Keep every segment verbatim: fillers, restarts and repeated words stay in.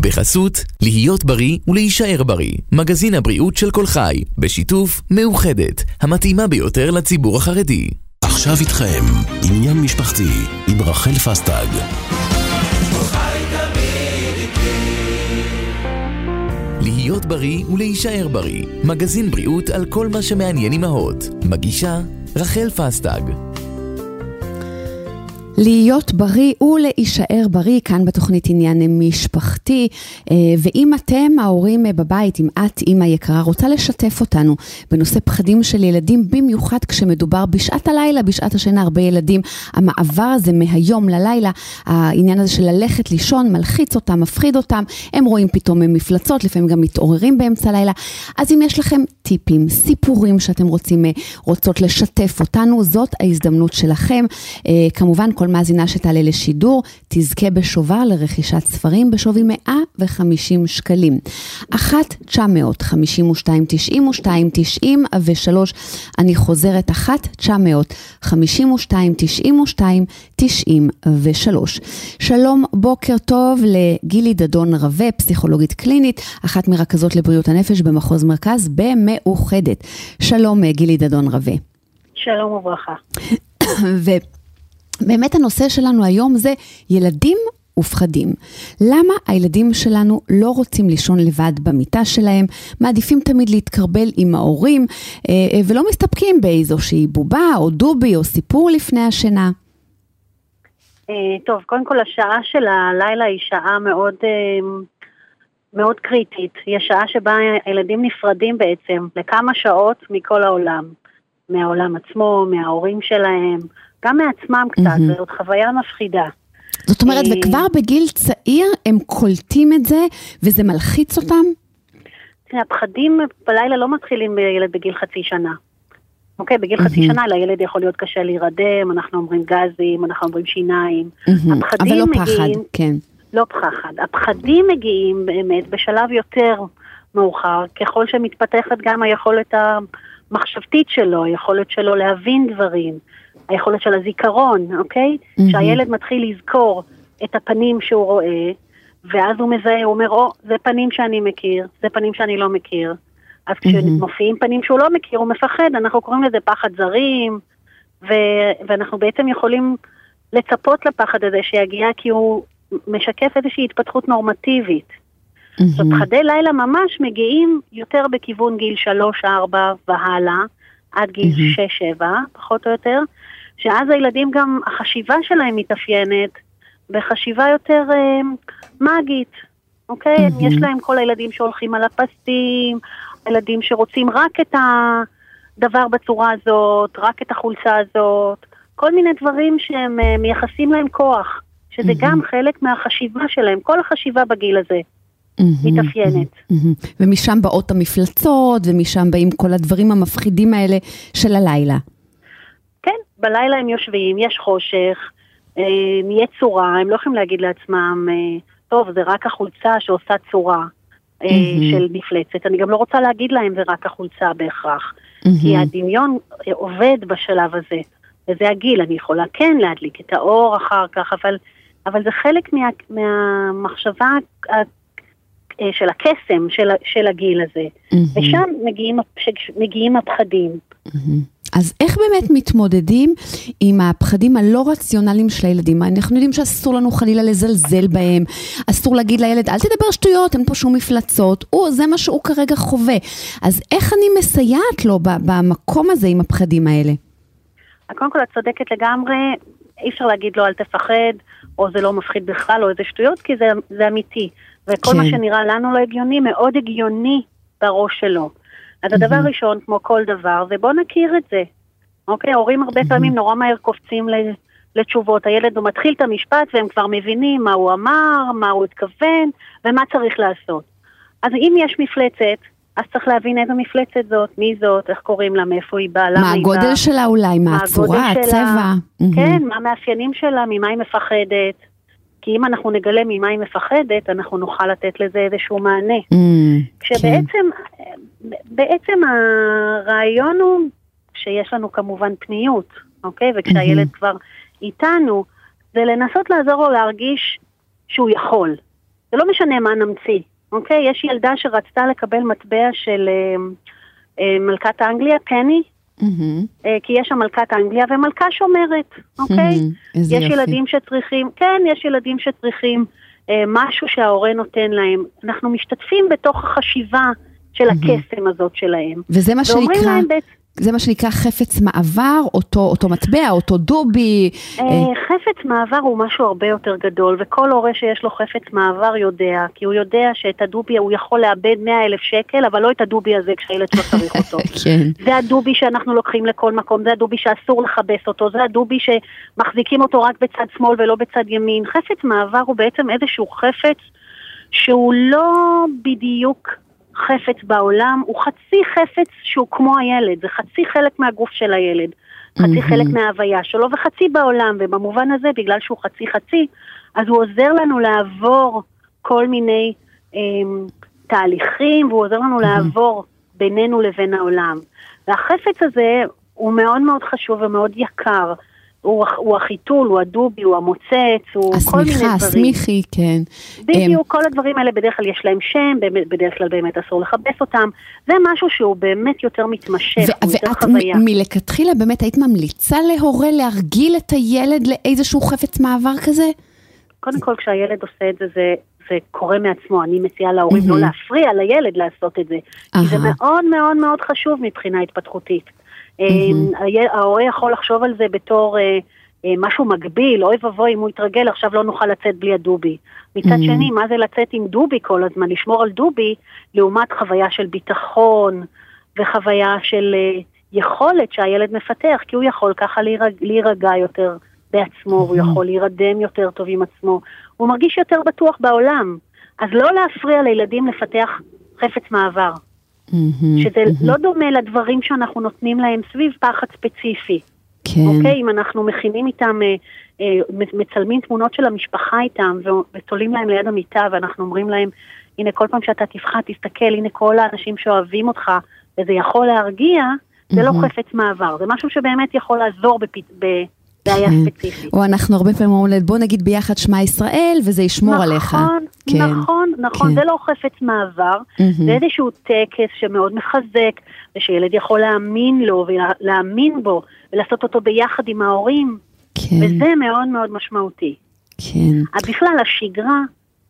בחסות להיות בריא ולהישאר בריא, מגזין הבריאות של כל חי, בשיתוף מאוחדת, המתאימה ביותר לציבור החרדי. עכשיו איתכם עניין משפחתי עם רחל פסטג. להיות בריא ולהישאר בריא, מגזין בריאות על כל מה שמעניין אמהות. מגישה רחל פסטג. להיות בריא ולהישאר בריא, כאן בתוכנית עניין משפחתי, ואם אתם ההורים בבית, אם את אמא יקרה רוצה לשתף אותנו בנושא פחדים של ילדים, במיוחד כשמדובר בשעת הלילה, בשעת השינה, הרבה ילדים, המעבר הזה מהיום ללילה, העניין הזה של ללכת לישון, מלחיץ אותם, מפחיד אותם, הם רואים פתאום מפלצות, לפעמים גם מתעוררים באמצע הלילה. אז אם יש לכם טיפים, סיפורים שאתם רוצים, רוצות לשתף אותנו, זאת ההזדמנות שלכם. כמובן כל מאזינה שתעלה לשידור תזכה בשובר לרכישת ספרים בשווי מאה וחמישים שקלים. אחת תשע מאות חמישים ושתיים תשעים ושתיים תשעים ושלוש. אני חוזרת, אחת תשע מאות חמישים ושתיים תשעים ושתיים תשעים ושלוש. שלום, בוקר טוב לגילי דדון רווה, פסיכולוגית קלינית, אחת מרכזות לבריאות הנפש במחוז מרכז במאוחדת. שלום גילי דדון רווה. שלום וברכה. ו... באמת הנושא שלנו היום זה ילדים ופחדים. למה הילדים שלנו לא רוצים לישון לבד במיטה שלהם, מעדיפים תמיד להתקרבל עם ההורים, ולא מסתפקים באיזושהי בובה או דובי או סיפור לפני השינה? טוב, קודם כל השעה של הלילה היא שעה מאוד, מאוד קריטית. היא השעה שבה הילדים נפרדים בעצם לכמה שעות מכל העולם. מהעולם עצמו, מההורים שלהם, גם מעצמם קצת, mm-hmm. זאת חוויה מפחידה. זאת אומרת, וכבר בגיל צעיר הם קולטים את זה, וזה מלחיץ אותם? הפחדים בלילה לא מתחילים בילד בגיל חצי שנה. אוקיי, בגיל mm-hmm. חצי שנה לילד יכול להיות קשה להירדם, אנחנו אומרים גזים, אנחנו אומרים שיניים. Mm-hmm. אבל לא מגיעים, פחד, כן. לא פחד. הפחדים מגיעים באמת בשלב יותר מאוחר, ככל שמתפתחת גם היכולת המחשבתית שלו, היכולת שלו להבין דברים. היכולת של הזיכרון, אוקיי? Mm-hmm. שהילד מתחיל לזכור את הפנים שהוא רואה, ואז הוא מזהה, הוא אומר, או, זה פנים שאני מכיר, זה פנים שאני לא מכיר. אז mm-hmm. כשמופיעים פנים שהוא לא מכיר, הוא מפחד, אנחנו קוראים לזה פחד זרים, ו- ואנחנו בעצם יכולים לצפות לפחד הזה שיגיע, כי הוא משקף איזושהי התפתחות נורמטיבית. Mm-hmm. זאת פחדי לילה ממש מגיעים יותר בכיוון גיל שלוש, ארבע והלאה, עד גיל mm-hmm. שש, שבע, פחות או יותר, שאז הילדים גם, החשיבה שלהם מתאפיינת בחשיבה יותר אה, מגית, אוקיי? Mm-hmm. יש להם כל הילדים שהולכים על הפסים, הילדים שרוצים רק את הדבר בצורה הזאת, רק את החולצה הזאת, כל מיני דברים שהם אה, מייחסים להם כוח, שזה mm-hmm. גם חלק מהחשיבה שלהם, כל החשיבה בגיל הזה. מתאפיינת. ומשם באות המפלצות, ומשם באים כל הדברים המפחידים האלה של הלילה. כן, בלילה הם יושבים, יש חושך, נהיה צורה, הם לא יכולים להגיד לעצמם, טוב, זה רק החולצה שעושה צורה של מפלצת. אני גם לא רוצה להגיד להם, זה רק החולצה בהכרח. כי הדמיון עובד בשלב הזה, וזה הגיל, אני יכולה כן להדליק את האור אחר כך, אבל, אבל זה חלק מה, מהמחשבה של הקסם של, של הגיל הזה. Mm-hmm. ושם מגיעים, מגיעים הפחדים. Mm-hmm. אז איך באמת מתמודדים עם הפחדים הלא רציונליים של הילדים? אנחנו יודעים שאסור לנו חלילה לזלזל בהם, אסור להגיד לילד, אל תדבר שטויות, אין פה שום מפלצות, או, זה מה שהוא כרגע חווה. אז איך אני מסייעת לו במקום הזה עם הפחדים האלה? קודם כל, את צודקת לגמרי, אי אפשר להגיד לו, אל תפחד, או זה לא מפחיד בכלל, או איזה שטויות, כי זה, זה אמיתי. וכל כן. מה שנראה לנו לא הגיוני, מאוד הגיוני בראש שלו. אז הדבר mm-hmm. ראשון, כמו כל דבר, זה בוא נכיר את זה. אוקיי, ההורים הרבה mm-hmm. פעמים נורא מהר קופצים לתשובות. הילד הוא מתחיל את המשפט, והם כבר מבינים מה הוא אמר, מה הוא התכוון, ומה צריך לעשות. אז אם יש מפלצת, אז צריך להבין איזו מפלצת זאת, מי זאת, איך קוראים לה, מאיפה היא באה, למה היא באה. מה הגודל שלה אולי, מה הצורה, הצבע. כן, מה המאפיינים שלה, ממה היא מפחדת. כי אם אנחנו נגלה ממה היא מפחדת, אנחנו נוכל לתת לזה איזשהו מענה. כשבעצם, בעצם הרעיון הוא שיש לנו כמובן פניות, אוקיי? וכשהילד כבר איתנו, זה לנסות לעזור לו להרגיש שהוא יכול. זה לא משנה מה נמציא, אוקיי? יש ילדה שרצתה לקבל מטבע של אה, אה, מלכת האנגליה, פני, mm-hmm. אה, כי יש שם מלכת האנגליה ומלכה שומרת, אוקיי? Mm-hmm. יש יופי. ילדים שצריכים, כן, יש ילדים שצריכים אה, משהו שההורה נותן להם. אנחנו משתתפים בתוך החשיבה של mm-hmm. הקסם הזאת שלהם. וזה מה שנקרא... זה מה שנקרא חפץ מעבר, אותו, אותו מטבע, אותו דובי. חפץ מעבר הוא משהו הרבה יותר גדול, וכל הורה שיש לו חפץ מעבר יודע, כי הוא יודע שאת הדובי הוא יכול לאבד מאה אלף שקל, אבל לא את הדובי הזה כשהילד לא צריך אותו. כן. זה הדובי שאנחנו לוקחים לכל מקום, זה הדובי שאסור לחבס אותו, זה הדובי שמחזיקים אותו רק בצד שמאל ולא בצד ימין. חפץ מעבר הוא בעצם איזשהו חפץ שהוא לא בדיוק... חפץ בעולם, הוא חצי חפץ שהוא כמו הילד, זה חצי חלק מהגוף של הילד, חצי חלק מההוויה שלו וחצי בעולם, ובמובן הזה, בגלל שהוא חצי חצי, אז הוא עוזר לנו לעבור כל מיני אה, תהליכים, והוא עוזר לנו לעבור בינינו לבין העולם. והחפץ הזה הוא מאוד מאוד חשוב ומאוד יקר, הוא, הוא החיתול, הוא הדובי, הוא המוצץ, הוא הסמיכה, כל מיני דברים. הסמיכי, כן. בדיוק, כל הדברים האלה בדרך כלל יש להם שם, בדרך כלל באמת אסור לחבס אותם. זה משהו שהוא באמת יותר מתמשך, ו- הוא יותר ואת חוויה. מ- מלכתחילה באמת היית ממליצה להורה להרגיל את הילד לאיזשהו חפץ מעבר כזה? קודם כל, כשהילד עושה את זה, זה, זה קורה מעצמו. אני מציעה להורים mm-hmm. לא להפריע לילד לעשות את זה. כי זה מאוד מאוד מאוד חשוב מבחינה התפתחותית. ההורה יכול לחשוב על זה בתור משהו מגביל, אוי ובוי אם הוא יתרגל, עכשיו לא נוכל לצאת בלי הדובי. מצד שני, מה זה לצאת עם דובי כל הזמן? לשמור על דובי, לעומת חוויה של ביטחון, וחוויה של יכולת שהילד מפתח, כי הוא יכול ככה להירגע יותר בעצמו, הוא יכול להירדם יותר טוב עם עצמו, הוא מרגיש יותר בטוח בעולם. אז לא להפריע לילדים לפתח חפץ מעבר. שזה לא דומה לדברים שאנחנו נותנים להם סביב פחד ספציפי. כן. אוקיי? אם אנחנו מכינים איתם, מצלמים תמונות של המשפחה איתם, ותולים להם ליד המיטה, ואנחנו אומרים להם, הנה כל פעם שאתה תפחד, תסתכל, הנה כל האנשים שאוהבים אותך, וזה יכול להרגיע, זה לא חפץ מעבר. זה משהו שבאמת יכול לעזור בבעיה ספציפית. או אנחנו הרבה פעמים אומרים, בוא נגיד ביחד שמע ישראל, וזה ישמור עליך. נכון, נכון, נכון, זה לא חפץ מעבר, זה איזשהו טקס שמאוד מחזק, ושילד יכול להאמין לו, ולהאמין בו, ולעשות אותו ביחד עם ההורים, וזה מאוד מאוד משמעותי. כן. בכלל, השגרה,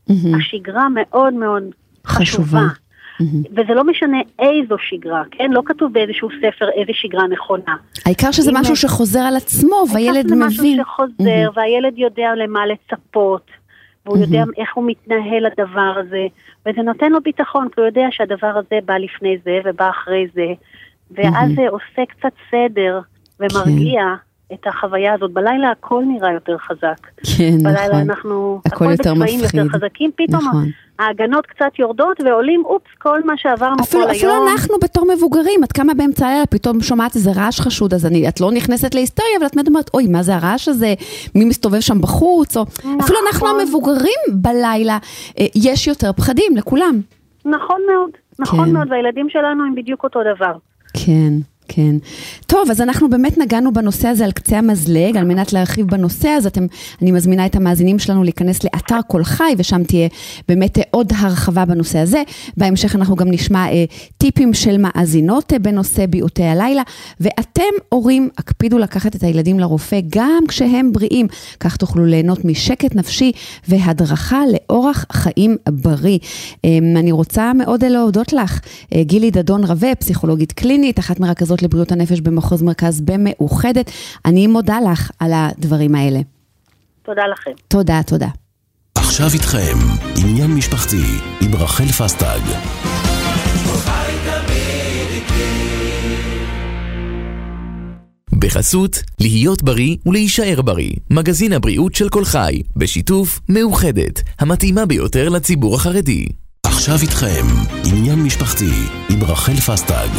השגרה מאוד מאוד חשובה. וזה לא משנה איזו שגרה, כן? לא כתוב באיזשהו ספר איזו שגרה נכונה. העיקר שזה משהו שחוזר על עצמו, והילד מבין. העיקר שזה משהו שחוזר, והילד יודע למה לצפות, והוא יודע איך הוא מתנהל לדבר הזה, וזה נותן לו ביטחון, כי הוא יודע שהדבר הזה בא לפני זה ובא אחרי זה, ואז זה עושה קצת סדר ומרגיע את החוויה הזאת. בלילה הכל נראה יותר חזק. כן, נכון. בלילה אנחנו, הכל יותר מפחיד. יותר חזקים, פתאום נכון. ההגנות קצת יורדות ועולים, אופס, כל מה שעברנו אפילו, כל אפילו היום. אפילו אנחנו בתור מבוגרים, את כמה באמצע הלילה, פתאום שומעת איזה רעש חשוד, אז אני, את לא נכנסת להיסטריה, אבל את אומרת, אוי, מה זה הרעש הזה? מי מסתובב שם בחוץ? או... נכון. אפילו אנחנו המבוגרים בלילה, יש יותר פחדים לכולם. נכון מאוד, נכון כן. מאוד, והילדים שלנו הם בדיוק אותו דבר. כן. כן. טוב, אז אנחנו באמת נגענו בנושא הזה על קצה המזלג, על מנת להרחיב בנושא, אז אתם, אני מזמינה את המאזינים שלנו להיכנס לאתר כל חי, ושם תהיה באמת עוד הרחבה בנושא הזה. בהמשך אנחנו גם נשמע אה, טיפים של מאזינות אה, בנושא ביעוטי הלילה, ואתם הורים, הקפידו לקחת את הילדים לרופא, גם כשהם בריאים, כך תוכלו ליהנות משקט נפשי, והדרכה לאורח חיים בריא. אה, אני רוצה מאוד להודות לך, אה, גילי דדון רווה, פסיכולוגית קלינית, אחת מרכזות לבריאות הנפש במחוז מרכז במאוחדת. אני מודה לך על הדברים האלה. תודה לכם. תודה, תודה. עכשיו איתכם, עניין משפחתי עם רחל פסטג. בחסות, להיות בריא ולהישאר בריא. מגזין הבריאות של כל חי, בשיתוף מאוחדת, המתאימה ביותר לציבור החרדי. עכשיו איתכם, עניין משפחתי עם רחל פסטג.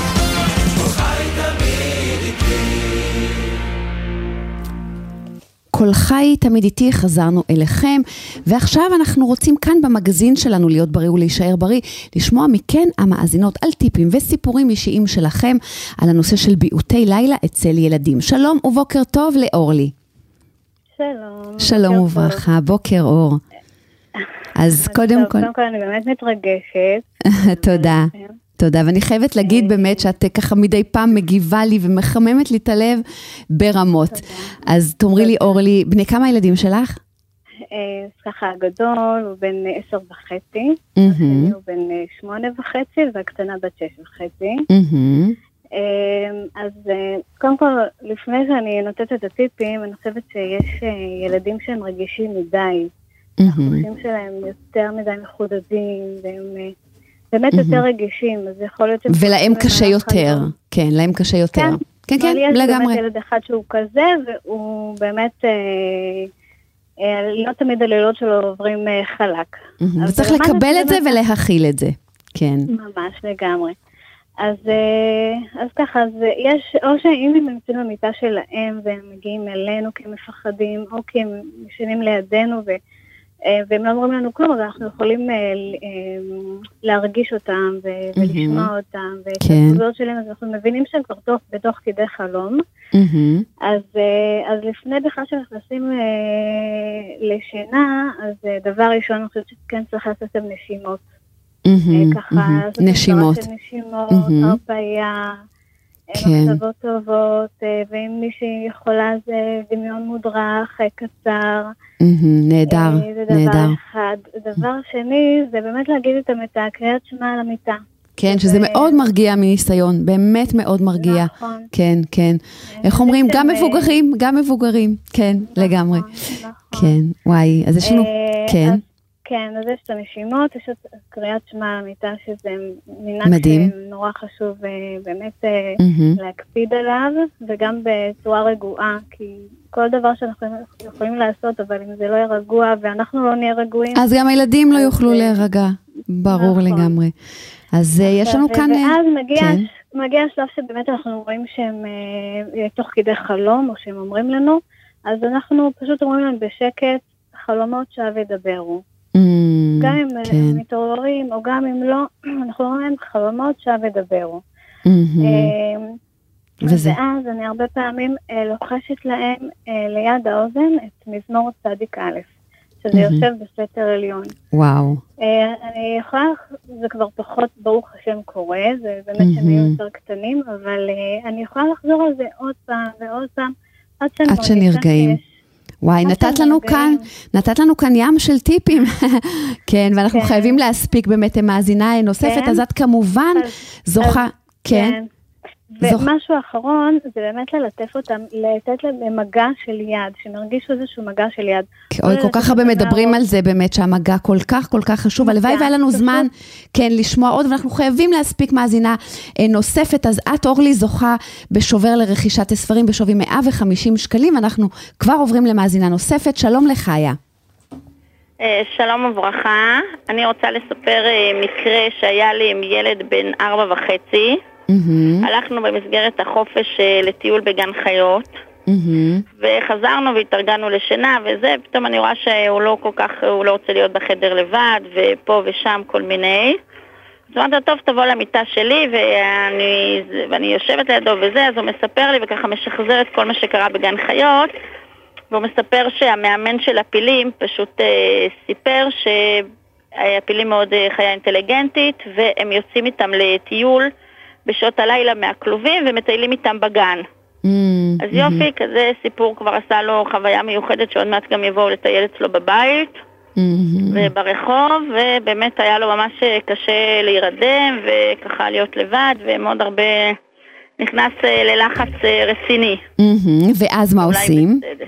כל חי תמיד איתי, חזרנו אליכם, ועכשיו אנחנו רוצים כאן במגזין שלנו להיות בריא ולהישאר בריא, לשמוע מכן המאזינות על טיפים וסיפורים אישיים שלכם, על הנושא של ביעוטי לילה אצל ילדים. שלום ובוקר טוב לאורלי. שלום. שלום וברכה, בוקר אור. אז קודם כל... קודם כל אני באמת מתרגשת. תודה. תודה, ואני חייבת להגיד באמת שאת ככה מדי פעם מגיבה לי ומחממת לי את הלב ברמות. אז תאמרי לי, אורלי, בני כמה הילדים שלך? ככה הגדול הוא בן עשר וחצי, השני הוא בן שמונה וחצי, והקטנה בת שש וחצי. אז קודם כל, לפני שאני נותנת את הטיפים, אני חושבת שיש ילדים שהם רגישים מדי. החושים שלהם יותר מדי מחודדים, והם באמת יותר רגישים, אז יכול להיות... ולהם קשה יותר, כן, להם קשה יותר. כן, כן, לגמרי. יש באמת ילד אחד שהוא כזה, והוא באמת... לא תמיד הלילות שלו עוברים חלק. וצריך לקבל את זה ולהכיל את זה, כן. ממש לגמרי. אז, אז ככה, אז יש, או שאם הם נמצאים במיטה שלהם, והם מגיעים אלינו כמפחדים, או כי הם ישנים לידינו, ו, והם לא אומרים לנו כלום, אז אנחנו יכולים להרגיש אותם, ולשמוע אותם, ואת התגובות שלהם, אז אנחנו מבינים שהם כבר תוך, בתוך כדי חלום. אז, אז לפני בכלל שנכנסים לשינה, אז דבר ראשון, אני חושבת שכן צריך לעשות את נשימות. ככה, נשימות. נשימות, הרפאיה, מחשבות טובות, ואם מישהי יכולה זה דמיון מודרך, קצר. נהדר, נהדר. זה דבר אחד. דבר שני, זה באמת להגיד את המתה, קריאת שמע על המיטה. כן, שזה מאוד מרגיע מניסיון, באמת מאוד מרגיע. נכון. כן, כן. איך אומרים? גם מבוגרים, גם מבוגרים. כן, לגמרי. נכון. כן, וואי, אז יש לנו, כן. כן, אז יש את הנשימות, יש את קריאת שמע על המיטה, שזה מנהג שנורא חשוב באמת להקפיד עליו, וגם בצורה רגועה, כי כל דבר שאנחנו יכולים לעשות, אבל אם זה לא יהיה רגוע, ואנחנו לא נהיה רגועים... אז גם הילדים לא יוכלו להירגע, ברור לגמרי. אז יש לנו כאן... ואז מגיע, מגיע השלב שבאמת אנחנו רואים שהם תוך כדי חלום, או שהם אומרים לנו, אז אנחנו פשוט אומרים להם בשקט, חלומות שעה ודברו. גם אם הם מתעוררים, או גם אם לא, אנחנו אומרים להם חלומות שעה ודברו. ואז אני הרבה פעמים לוחשת להם ליד האוזן את מזמור צדיק א', שזה יושב בסתר עליון. וואו. אני יכולה, זה כבר פחות ברוך השם קורה, זה באמת שהם יהיו יותר קטנים, אבל אני יכולה לחזור על זה עוד פעם ועוד פעם, עד שנרגעים. וואי, נתת לנו כאן, נתת לנו כאן ים של טיפים, כן, ואנחנו חייבים להספיק באמת מאזינה נוספת, אז את כמובן זוכה, כן. ומשהו אחרון, זה באמת ללטף אותם, לתת להם מגע של יד, שנרגישו איזשהו מגע של יד. אוי, כל כך הרבה מדברים על זה באמת, שהמגע כל כך, כל כך חשוב, הלוואי והיה לנו זמן, כן, לשמוע עוד, ואנחנו חייבים להספיק מאזינה נוספת, אז את אורלי זוכה בשובר לרכישת הספרים, בשווי מאה וחמישים שקלים, אנחנו כבר עוברים למאזינה נוספת, שלום לחיה. שלום וברכה, אני רוצה לספר מקרה שהיה לי עם ילד בן ארבע וחצי, Mm-hmm. הלכנו במסגרת החופש לטיול בגן חיות mm-hmm. וחזרנו והתארגנו לשינה וזה, פתאום אני רואה שהוא לא כל כך, הוא לא רוצה להיות בחדר לבד ופה ושם כל מיני, אז אמרתי טוב תבוא למיטה שלי ואני, ואני יושבת לידו וזה, אז הוא מספר לי וככה משחזר את כל מה שקרה בגן חיות, והוא מספר שהמאמן של הפילים פשוט אה, סיפר שהפילים מאוד אה, חיה אינטליגנטית והם יוצאים איתם לטיול בשעות הלילה מהכלובים ומטיילים איתם בגן. Mm, אז mm-hmm. יופי, כזה סיפור כבר עשה לו חוויה מיוחדת שעוד מעט גם יבואו לטייל אצלו בבית mm-hmm. וברחוב, ובאמת היה לו ממש קשה להירדם וככה להיות לבד, ומאוד הרבה נכנס ללחץ רציני. Mm-hmm. ואז מה עושים? בסדר.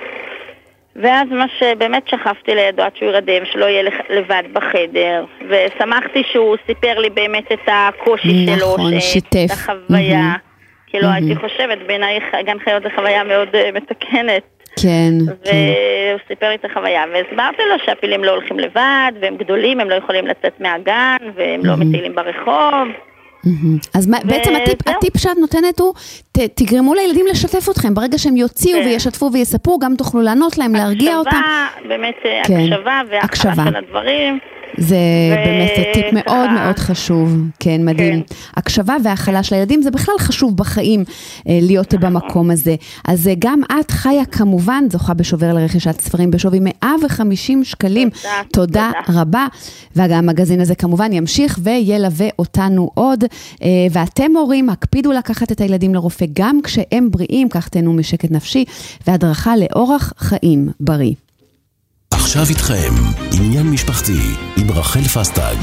ואז מה שבאמת שכבתי לידו עד שהוא ירדם, שלא יהיה לבד בחדר, ושמחתי שהוא סיפר לי באמת את הקושי שלו, נכון, שיתף. את החוויה, כי לא הייתי חושבת, בעיניי גן חיות זה חוויה מאוד מתקנת. כן. והוא סיפר לי את החוויה, והסברתי לו שהפילים לא הולכים לבד, והם גדולים, הם לא יכולים לצאת מהגן, והם לא מטיילים ברחוב. אז בעצם הטיפ שאת נותנת הוא, תגרמו לילדים לשתף אתכם, ברגע שהם יוציאו וישתפו ויספרו, גם תוכלו לענות להם, להרגיע אותם. הקשבה, באמת הקשבה והקשבה של הדברים. זה באמת טיפ מאוד מאוד חשוב, כן, מדהים. הקשבה והאכלה של הילדים זה בכלל חשוב בחיים להיות במקום הזה. אז גם את חיה כמובן זוכה בשובר לרכישת ספרים בשווי מאה וחמישים שקלים. תודה רבה. וגם המגזין הזה כמובן ימשיך וילווה אותנו עוד. ואתם הורים, הקפידו לקחת את הילדים לרופא גם כשהם בריאים, כך תהנו משקט נפשי והדרכה לאורח חיים בריא. עכשיו איתכם, עניין משפחתי עם רחל פסטג.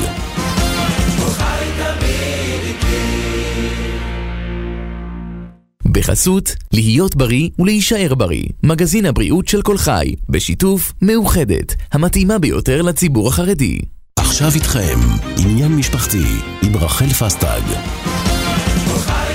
בחסות, להיות בריא ולהישאר בריא. מגזין הבריאות של כל חי, בשיתוף מאוחדת, המתאימה ביותר לציבור החרדי. עכשיו איתכם, עניין משפחתי עם רחל פסטג.